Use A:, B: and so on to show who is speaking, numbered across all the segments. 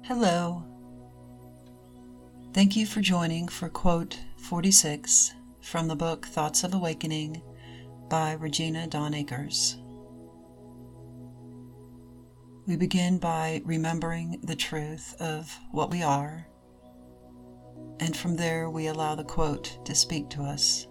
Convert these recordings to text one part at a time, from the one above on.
A: Hello. Thank you for joining for quote 46 from the book Thoughts of Awakening by Regina Dawn Akers. We begin by remembering the truth of what we are, and from there we allow the quote to speak to us.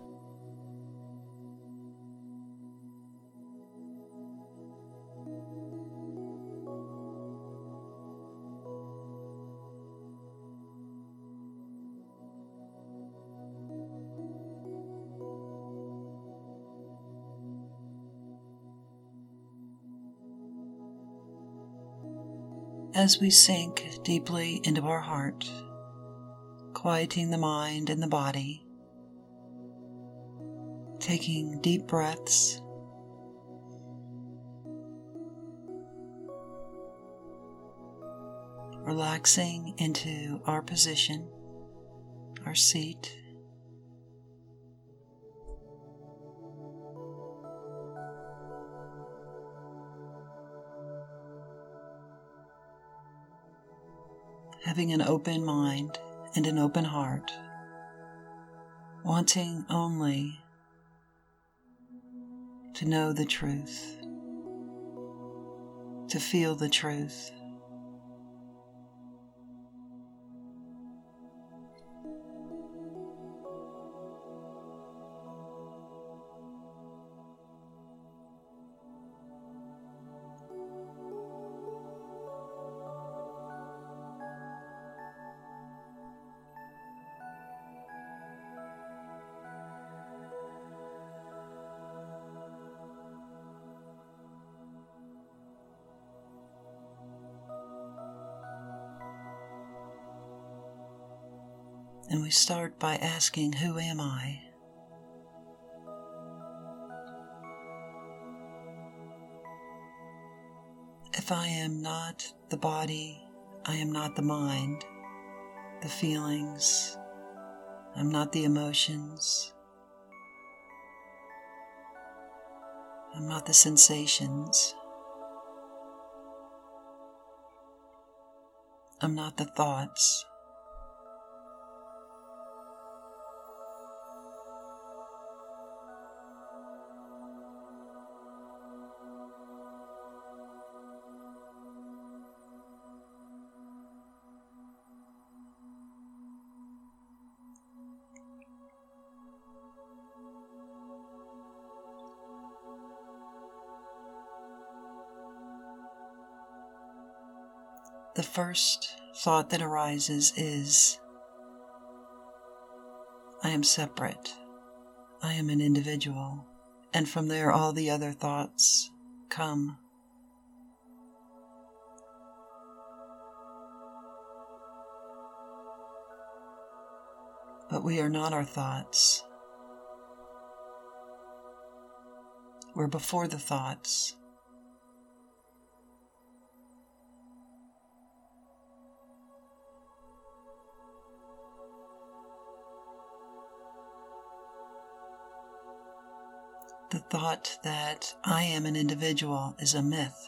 A: As we sink deeply into our heart, quieting the mind and the body, taking deep breaths, relaxing into our position, our seat, having an open mind and an open heart, wanting only to know the truth, to feel the truth. And we start by asking, who am I? If I am not the body, I am not the mind, the feelings, I'm not the emotions, I'm not the sensations, I'm not the thoughts. The first thought that arises is, I am separate, I am an individual, and from there all the other thoughts come. But we are not our thoughts. We're before the thoughts. The thought that I am an individual is a myth.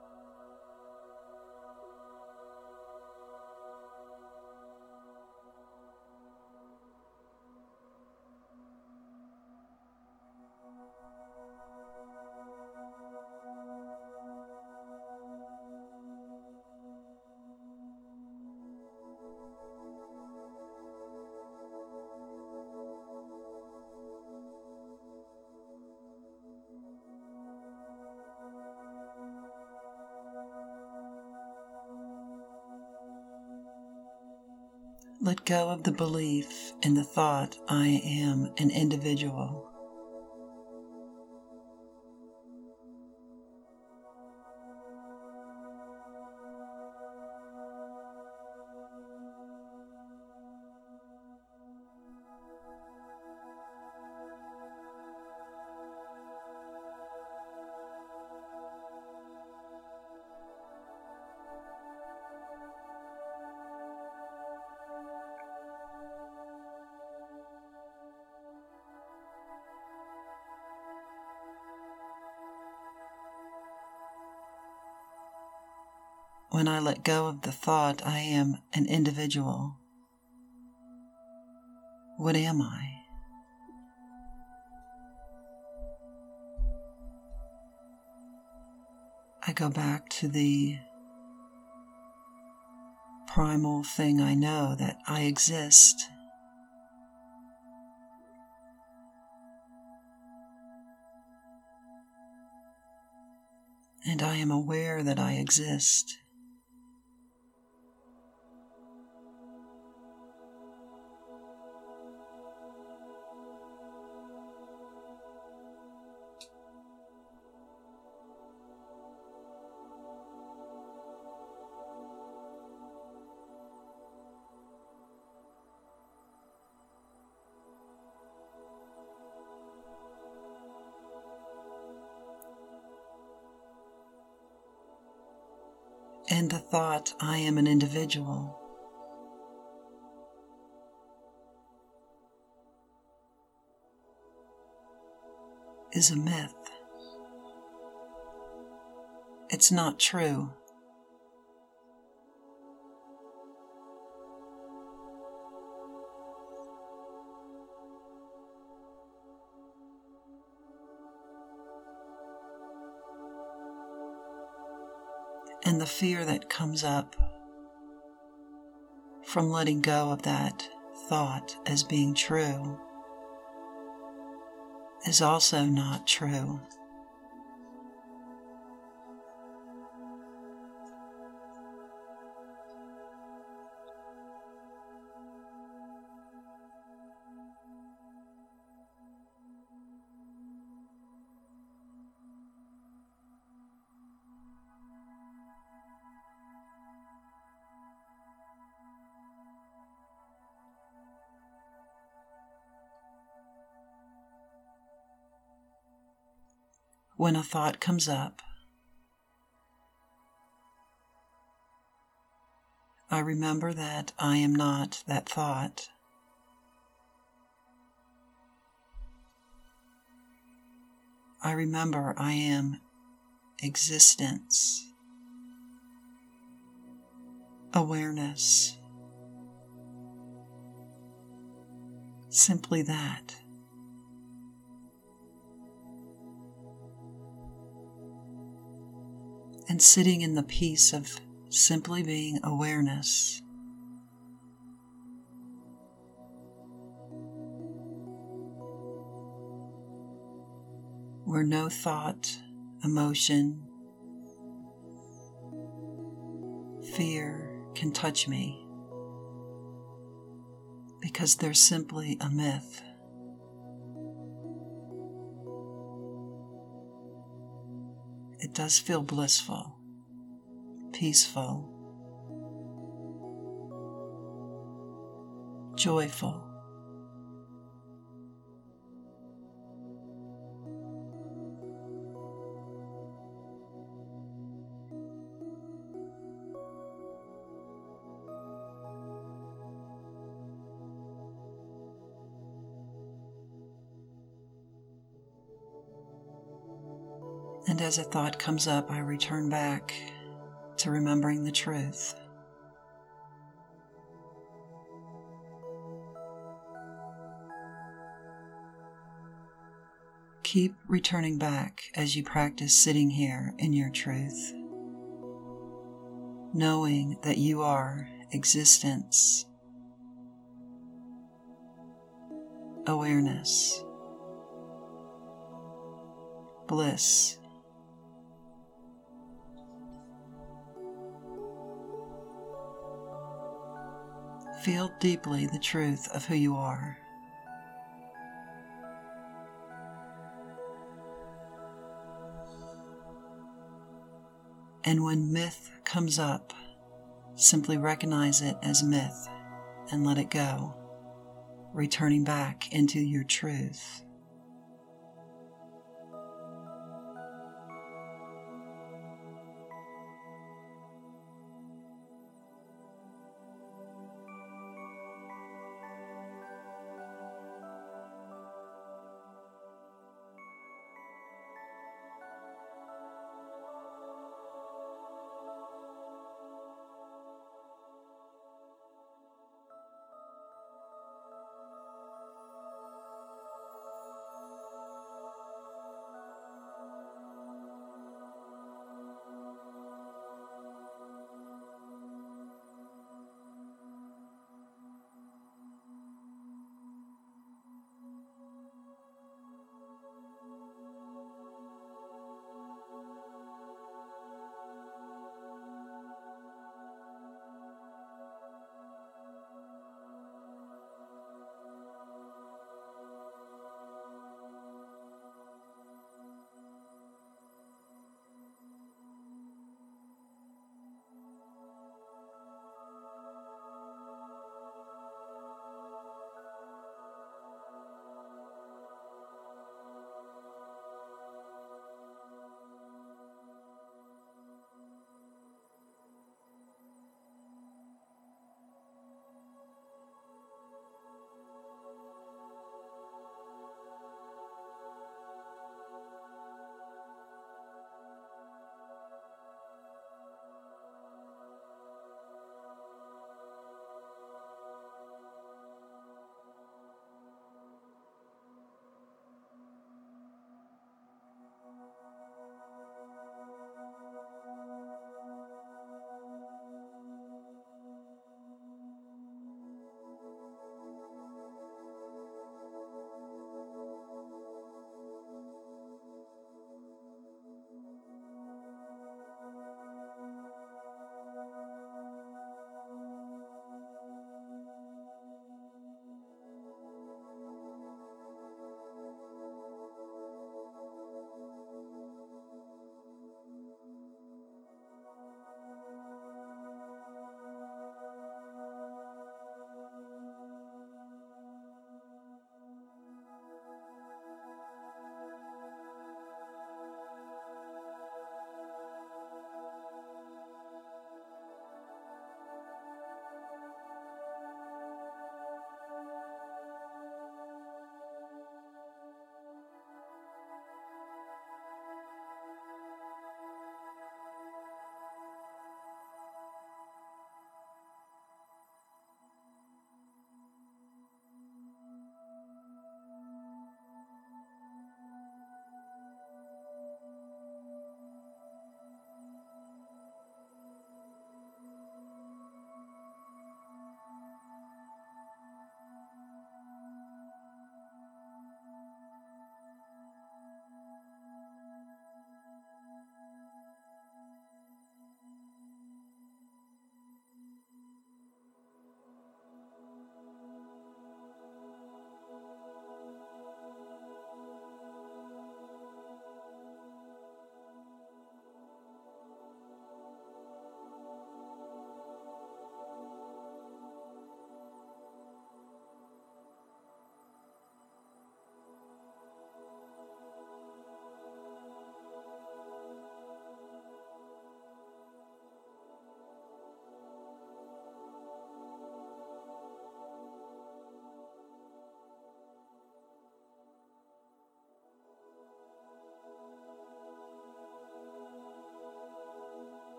A: Let go of the belief in the thought, I am an individual. when I let go of the thought I am an individual, what am I? I go back to the primal thing I know, that I exist. And I am aware that I exist. And the thought, I am an individual, is a myth. It's not true. And the fear that comes up from letting go of that thought as being true is also not true. When a thought comes up, I remember that I am not that thought. I remember I am existence, awareness, simply that. And sitting in the peace of simply being awareness, where no thought, emotion, fear can touch me, because they're simply a myth. It does feel blissful, peaceful, joyful. And as a thought comes up, I return back to remembering the truth. Keep returning back as you practice sitting here in your truth, knowing that you are existence, awareness, bliss. Feel deeply the truth of who you are. And when myth comes up, simply recognize it as myth and let it go, returning back into your truth.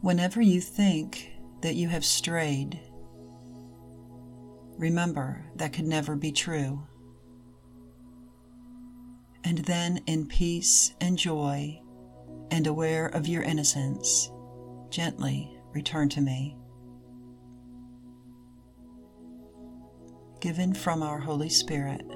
A: Whenever you think that you have strayed, remember that could never be true. And then in peace and joy and aware of your innocence, gently return to me. Given from our Holy Spirit.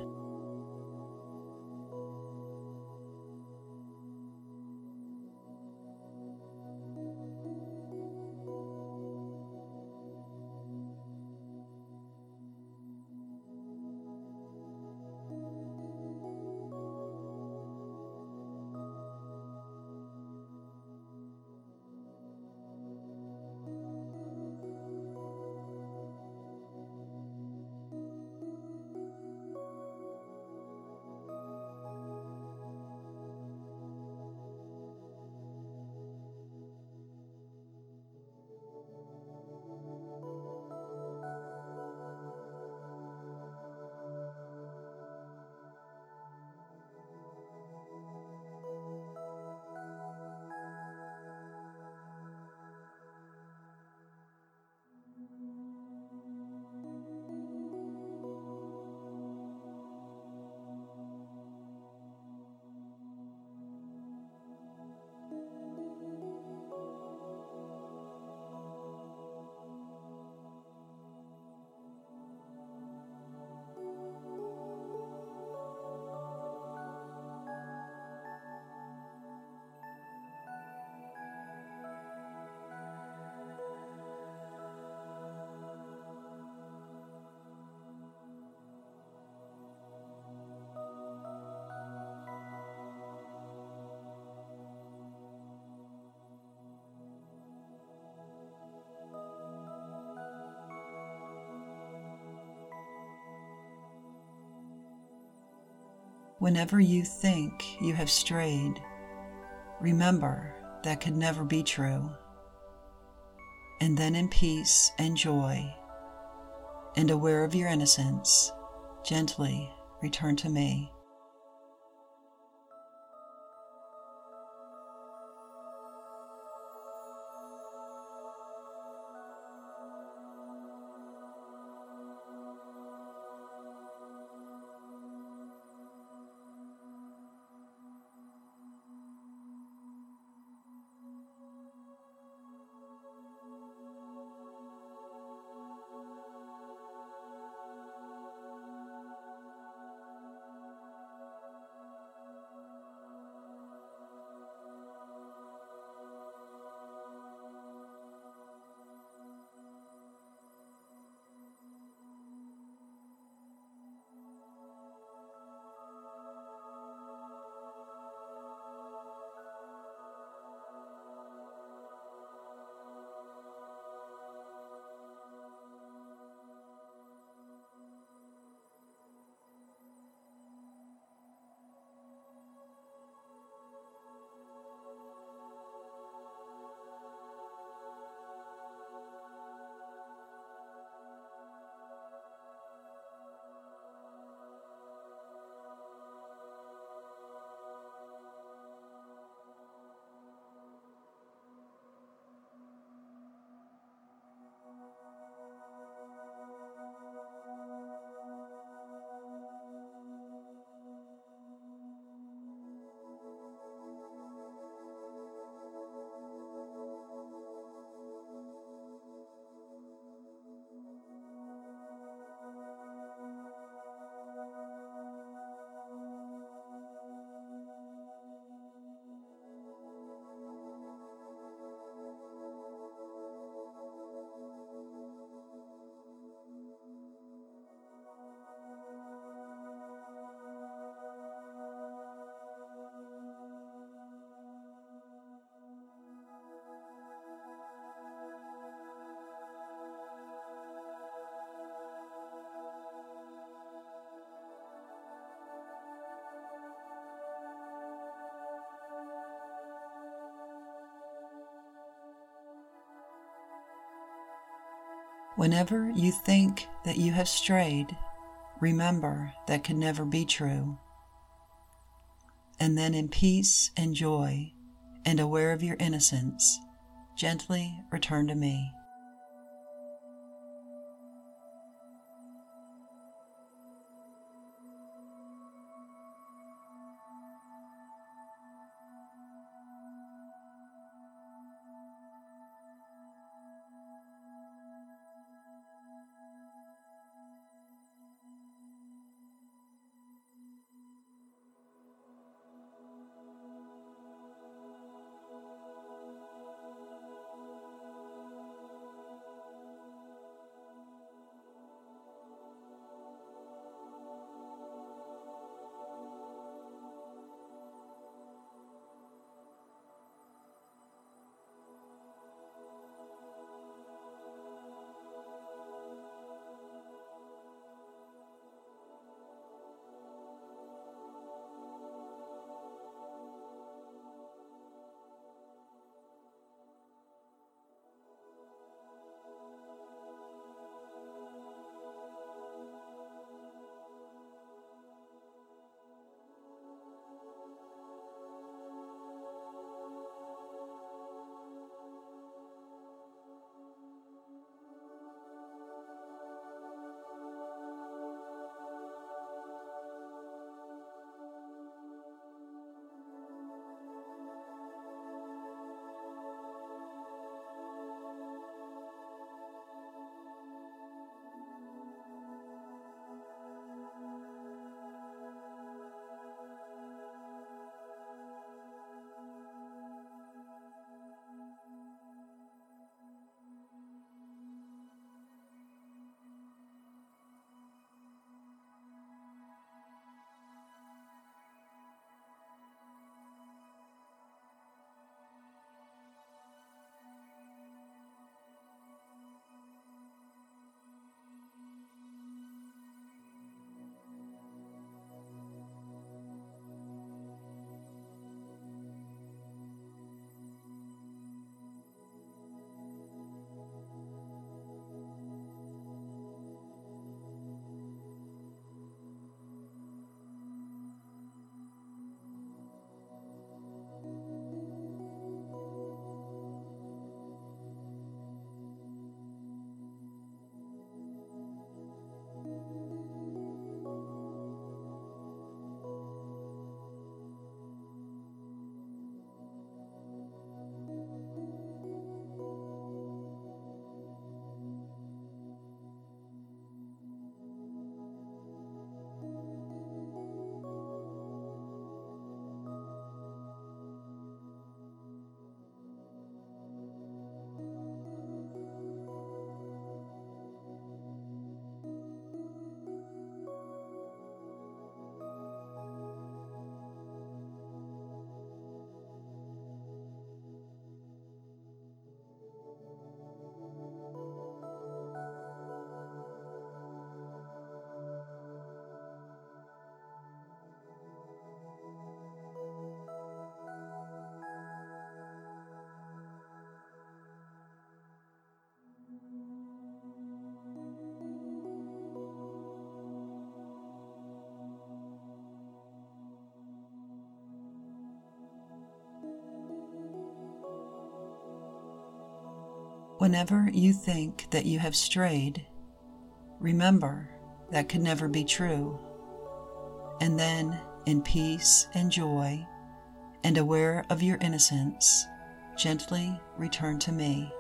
A: Whenever you think you have strayed, remember that could never be true. And then in peace and joy, and aware of your innocence, gently return to me. Whenever you think that you have strayed, remember that could never be true. And then in peace and joy, and aware of your innocence, gently return to me. Whenever you think that you have strayed, remember that could never be true. And then, in peace and joy, and aware of your innocence, gently return to me.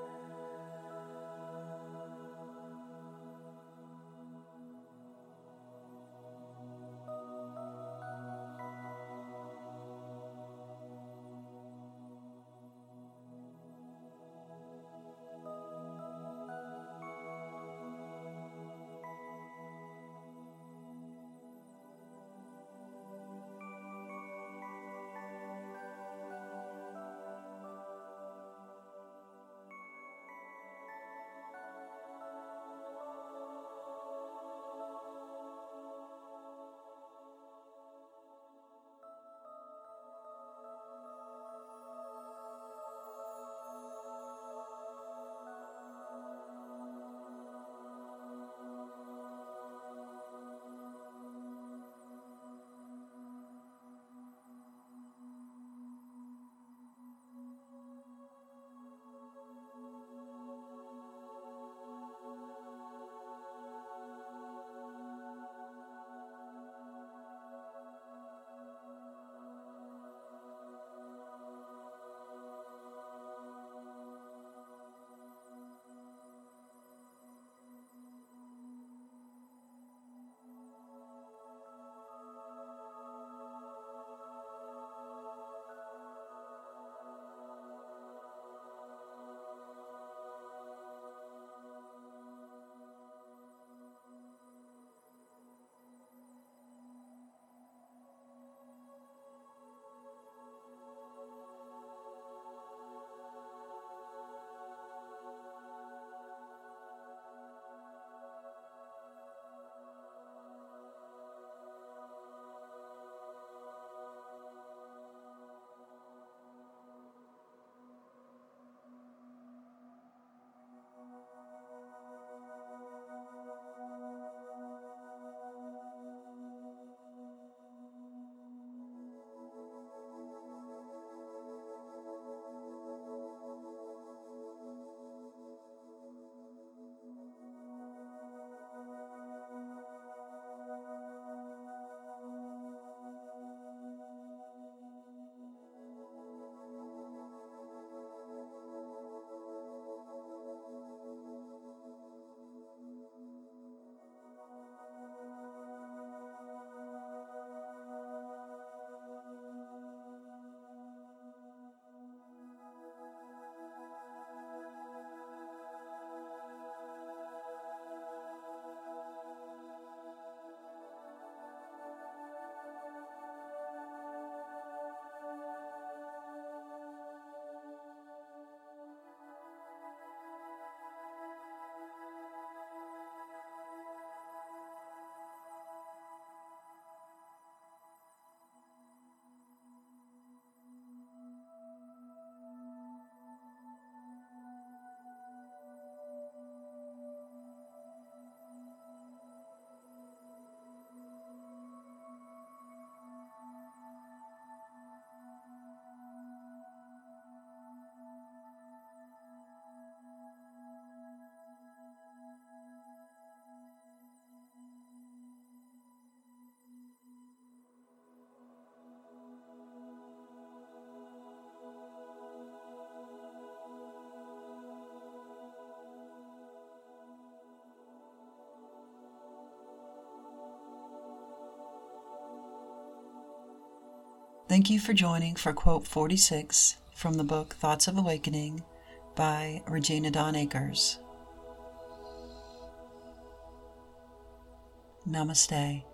A: Thank you for joining for quote 46 from the book Thoughts of Awakening by Regina Dawn Akers. Namaste.